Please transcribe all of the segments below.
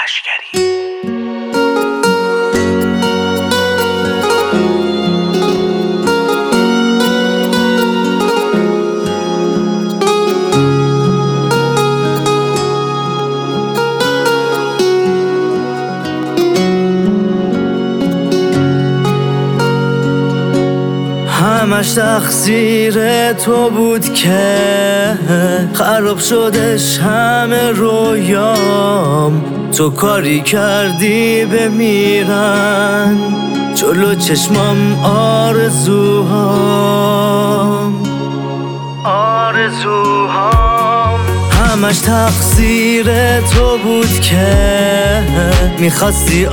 لشکری. همش تقصیر تو بود که خراب شدش همه رویام. تو کاری کردی بمیرن جلو چشمام آرزوهام. همش تقصیر تو بود که میخواستی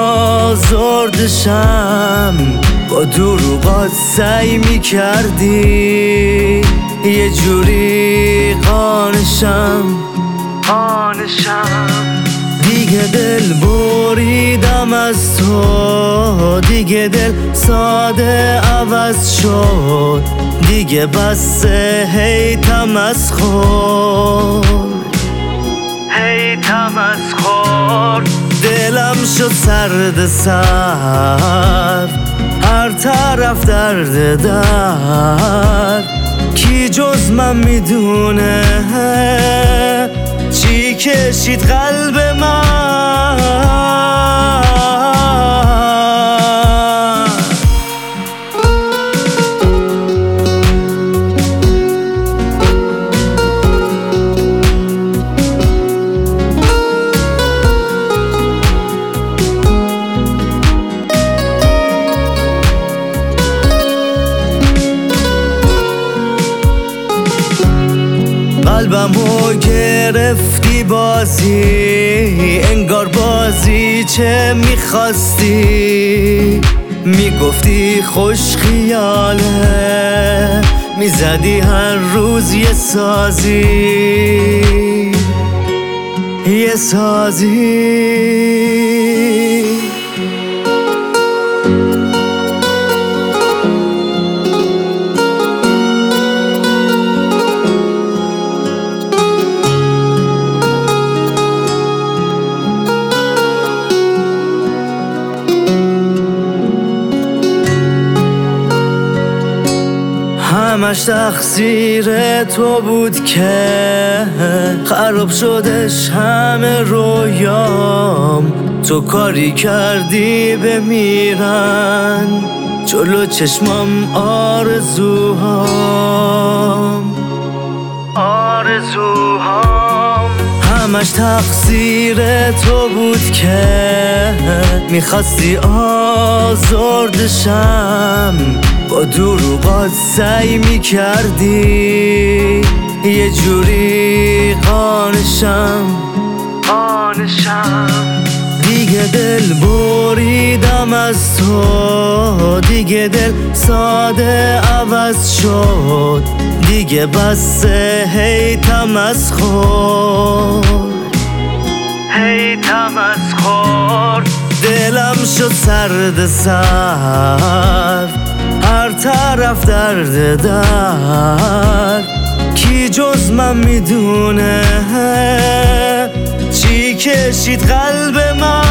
آزردشم. با دروغات سعی میکردی یه جوری قانشم. دیگه دل بریدم از تو، دیگه دل ساده عوض شد. دیگه بس هی تمسخر دلم شد سرد هر طرف درد کی جز من میدونه چی کشید قلب من. قلبمو گرفتی بازی، انگار بازی چه میخواستی. میگفتی خوش خیاله، میزدی هر روز یه سازی. همش تقصیر تو بود که خراب شدش همه رویام. تو کاری کردی بمیرن جلو چشمام آرزوهام. همش تقصیر تو بود که میخواستی آزردشم. با دروغات سعی میکردی یه جوری قانشم. دیگه دل بریدم از تو، دیگه دل ساده عوض شد. دیگه بس هی تمسخر دلم شد سرد هر طرف درد کی جز من میدونه چی کشید قلب من.